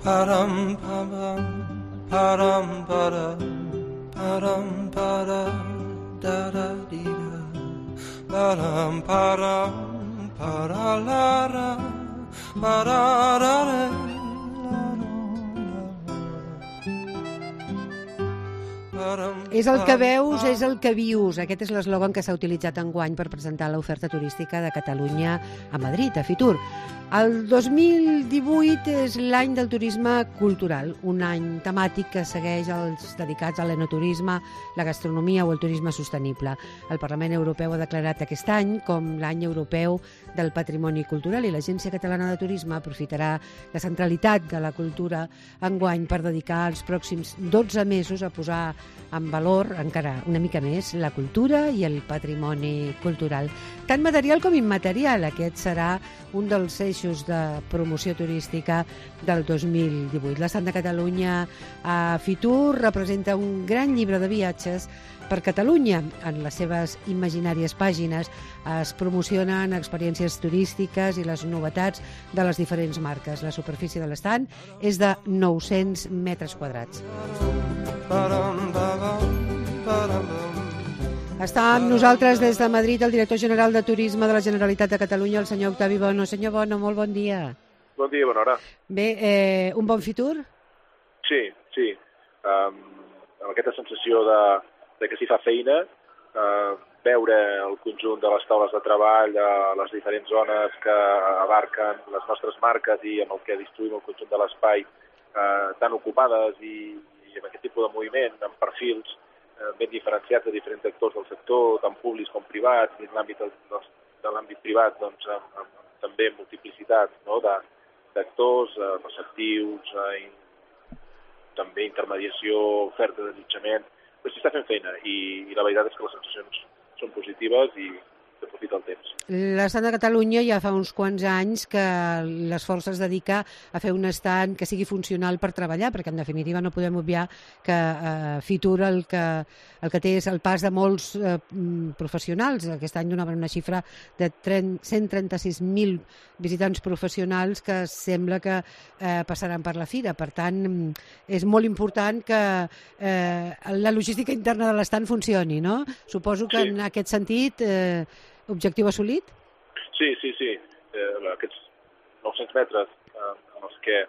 Param pam param para param para da da di da param para la ra para ra ra. És el que veus, és el que vius. Aquest és l'eslògan que s'ha utilitzat enguany per presentar l'oferta turística de Catalunya a Madrid, a Fitur. El 2018 és l'any del turisme cultural, un any temàtic que segueix els dedicats a l'enoturisme, la gastronomia o el turisme sostenible. El Parlament Europeu ha declarat aquest any com l'any europeu del patrimoni cultural i l'Agència Catalana de Turisme aprofitarà la centralitat de la cultura enguany per dedicar els pròxims 12 mesos a posar en valor encara una mica més la cultura i el patrimoni cultural, tant material com immaterial. Aquest serà un dels eixos de promoció turística del 2018. L'Estat de Catalunya a Fitur representa un gran llibre de viatges per Catalunya. En les seves imaginàries pàgines es promocionen experiències turístiques i les novetats de les diferents marques. La superfície de l'estand és de 900 metres quadrats. Està amb nosaltres des de Madrid el director general de Turisme de la Generalitat de Catalunya, el senyor Octavi Bono. Senyor Bono, molt bon dia. Bon dia, bona hora. Bé, un bon Fitur? Sí. Amb aquesta sensació de que s'hi fa feina, veure el conjunt de les taules de treball, les diferents zones que abarquen les nostres marques i amb el que distribuïm el conjunt de l'espai, tan ocupades i amb aquest tipus de moviment, amb perfils ben diferenciats de diferents actors del sector, tant públics com privats, i en l'àmbit de l'àmbit privat, doncs, amb també multiplicitat, no?, d'actors, receptius, també intermediació, oferta d'allotjament, però s'hi està fent feina i la veritat és que les sensacions són positives i s'aprofita el temps. L'Estat de Catalunya ja fa uns quants anys que l'esforç es dedica a fer un estand que sigui funcional per treballar, perquè en definitiva no podem obviar que Fitur el que té és el pas de molts professionals. Aquest any donaven una xifra de 136.000 visitants professionals que sembla que passaran per la fira. Per tant, és molt important que la logística interna de l'estand funcioni, no? Suposo que en aquest sentit objectiu assolit? Sí. Aquests 900 metres en els que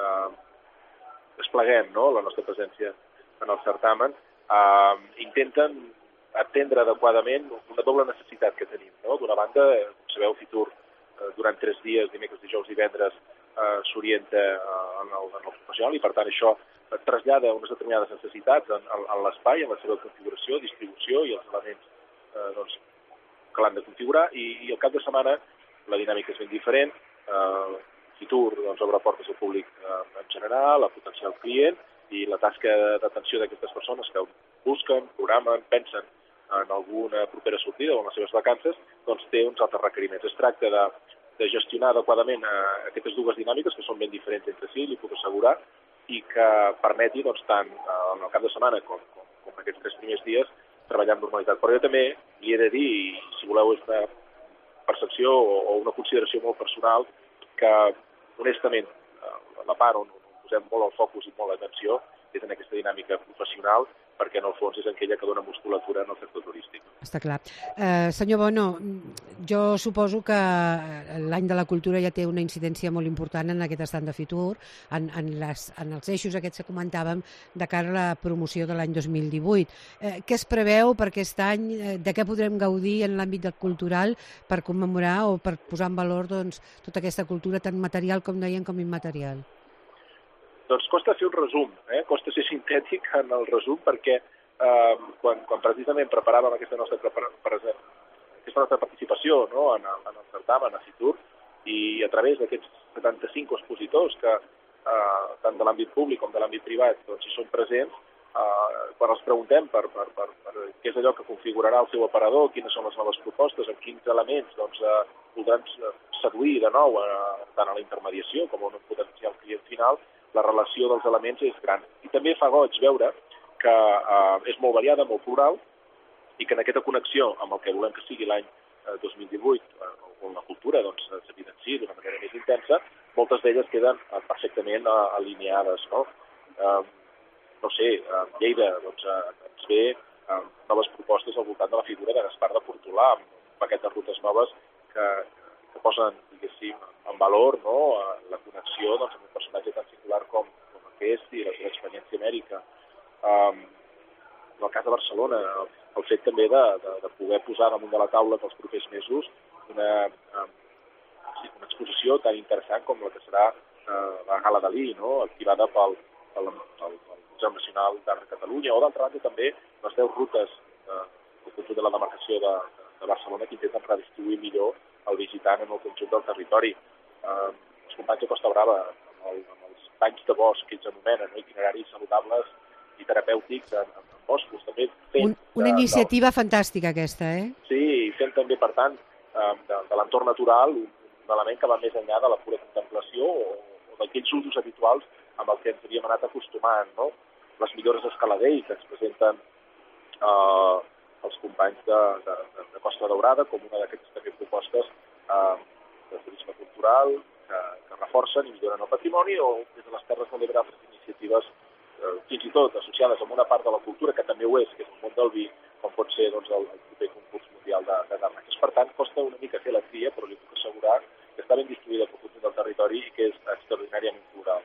despleguem, no?, la nostra presència en el certamen, intenten atendre adequadament una doble necessitat que tenim, no? D'una banda, com sabeu, Fitur durant 3 dies, dimecres, dijous i divendres, s'orienta en el professional i, per tant, això trasllada unes determinades necessitats en l'espai, en la seva configuració, distribució i els elements que l'han de configurar, i al cap de setmana la dinàmica és ben diferent. Fitur obre portes al públic en general, a potencial client, i la tasca d'atenció d'aquestes persones que busquen, programen, pensen en alguna propera sortida o en les seves vacances, doncs té uns altres requeriments. Es tracta de gestionar adequadament aquestes dues dinàmiques, que són ben diferents entre si, li puc assegurar, i que permeti, doncs, tant en el cap de setmana com aquests 3 primers dies, treballar amb normalitat. Però jo també li he de dir, i si voleu és una percepció o una consideració molt personal, que honestament la part on posem molt el focus i molt l'atenció és en aquesta dinàmica professional, perquè en el fons és aquella que dona musculatura en el sector turístic. Està clar. Senyor Bono, jo suposo que l'any de la cultura ja té una incidència molt important en aquest estand de Fitur, en els eixos aquests que comentàvem de cara a la promoció de l'any 2018. Què es preveu per aquest any? De què podrem gaudir en l'àmbit cultural per commemorar o per posar en valor, doncs, tota aquesta cultura tant material, com deien, com immaterial? Doncs costa fer un resum, costa ser sintètic en el resum, perquè quan precisament preparàvem aquesta nostra participació, no?, en el certamen a Fitur, i a través d'aquests 75 expositors que tant de l'àmbit públic com de l'àmbit privat doncs, hi són presents, quan els preguntem per què és allò que configurarà el seu aparador, quines són les noves propostes, amb quins elements doncs, podran seduir de nou tant a la intermediació com a un potencial client final, la relació dels elements és gran. I també fa goig veure que és molt variada, molt plural, i que en aquesta connexió amb el que volem que sigui l'any 2018, on la cultura s'evidenciï d'una manera més intensa, moltes d'elles queden perfectament alineades, no? No sé, Lleida doncs, ens ve noves propostes al voltant de la figura de Gaspar de Portolà, amb un paquet de rutes noves que posen, diguéssim, en valor, no?, la connexió doncs, amb un personatge tan singular com aquest i la seva experiència amèrica. En el cas de Barcelona, el fet també de poder posar damunt de la taula pels propers mesos una exposició tan interessant com la que serà la Gala Dalí, no?, activada pel Museu Nacional d'Art de Catalunya, o d'altra banda també les 10 rutes del conjunt de la demarcació de Barcelona que intenten redistribuir millor el visitant en el conjunt del territori. Els companys de Costa Brava, amb els banys de bosc que ells anomenen, no?, itineraris saludables i terapèutics en boscos, també fent... Una iniciativa fantàstica aquesta, eh? Sí, i fent també, per tant, de l'entorn natural un element que va més enllà de la pura contemplació o d'aquells usos habituals amb els que ens havíem anat acostumant, no? Les millores d'Escaladell que ens presenten els companys de Costa Daurada com una d'aquestes també propostes de turisme cultural que reforcen i milloren el patrimoni, o des de les Terres de l'Ebre altres iniciatives fins i tot associades amb una part de la cultura que també ho és, que és el món del vi, com pot ser doncs, el proper concurs mundial de Garnaques. Per tant, costa una mica fer la tria, però li puc assegurar que està ben distribuïda pel conjunt del territori i que és extraordinàriament plural.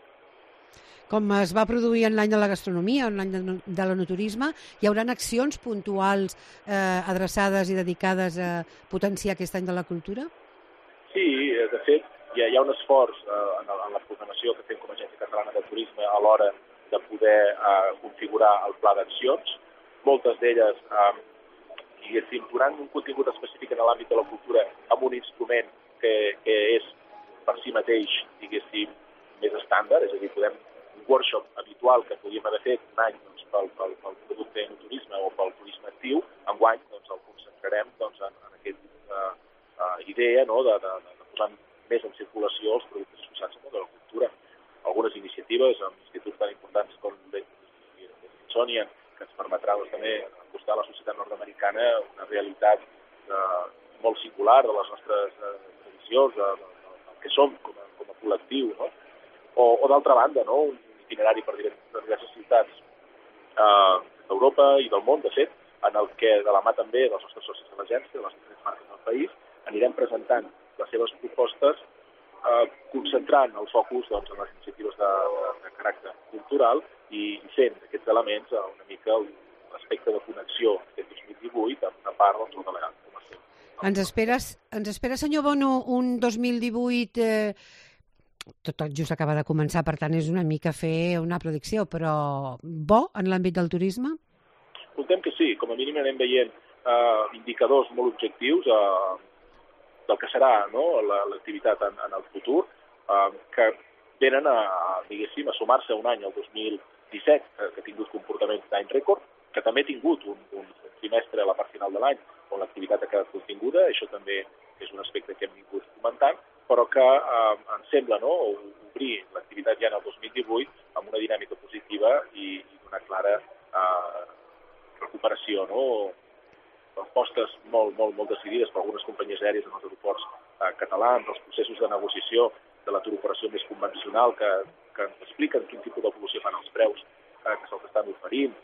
Com es va produir en l'any de la gastronomia, en l'any de l'enoturisme, hi haurà accions puntuals adreçades i dedicades a potenciar aquest any de la cultura? Sí, de fet, hi ha un esforç en la programació que fem com a Agència Catalana de Turisme a l'hora de poder configurar el pla d'accions. Moltes d'elles, diguéssim, donant un contingut específic en l'àmbit de la cultura amb un instrument que és per si mateix, diguéssim, més estàndard, és a dir, podem un workshop habitual que podíem haver fet un any doncs, pel producte en turisme o pel turisme actiu, enguany doncs, el concentrarem doncs, en aquesta idea, no?, de posar més en circulació els productes associats al món de la cultura. Algunes iniciatives amb instituts tan importants com Smithsonian que ens permetrà doncs, també acostar a la societat nord-americana una realitat molt singular de les nostres tradicions, del que som com a col·lectiu, no? O d'altra banda, no?, un itinerari per diverses ciutats d'Europa i del món, de fet, en el que, de la mà també dels nostres socis de l'agència, de les diferents marques del país, anirem presentant les seves propostes concentrant el focus doncs, en les iniciatives de caràcter cultural i fent d'aquests elements una mica l'aspecte de connexió d'aquest 2018 amb una part doncs, de l'edat comercial. Ens espera, senyor Bono, un 2018... Tot just acaba de començar, per tant és una mica fer una predicció, però bo en l'àmbit del turisme? Comptem que sí, com a mínim anem veient indicadors molt objectius del que serà, no?, l'activitat en el futur, que venen diguéssim, a sumar-se un any, el 2017, que ha tingut comportaments d'any rècord, que també ha tingut un trimestre a la part final de l'any on l'activitat ha quedat continguda, això també és un aspecte que hem vingut comentant, però que ens sembla, no?, obrir l'activitat ja en el 2018 amb una dinàmica positiva i una clara recuperació, no?, apostes molt decidides per algunes companyies aèries en els aeroports catalans, els processos de negociació de la turoperació més convencional que ens expliquen quin tipus d'evolució fan els preus que se'ls estan oferint,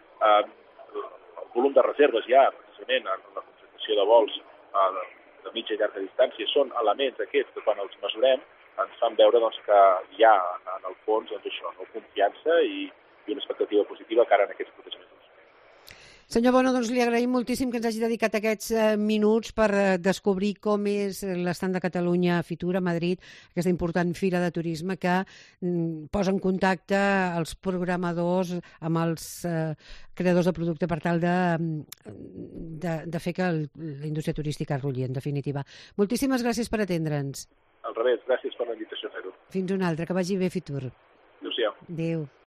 el volum de reserves ja, precisament, en la contractació de vols de mitja i llarga distància, són elements aquests que quan els mesurem ens fan veure doncs, que hi ha en el fons doncs, això, no? Confiança i una expectativa positiva cara en aquests propers mesos. Senyor Bono, doncs li agraïm moltíssim que ens hagi dedicat aquests minuts per descobrir com és l'estand de Catalunya a Fitur, a Madrid, aquesta important fira de turisme que posa en contacte els programadors amb els creadors de producte per tal de fer que la indústria turística es rulli, en definitiva. Moltíssimes gràcies per atendre'ns. Al revés, gràcies per la invitació a fer-ho. Fins una altra, que vagi bé Fitur. Adéu-siau. Adéu.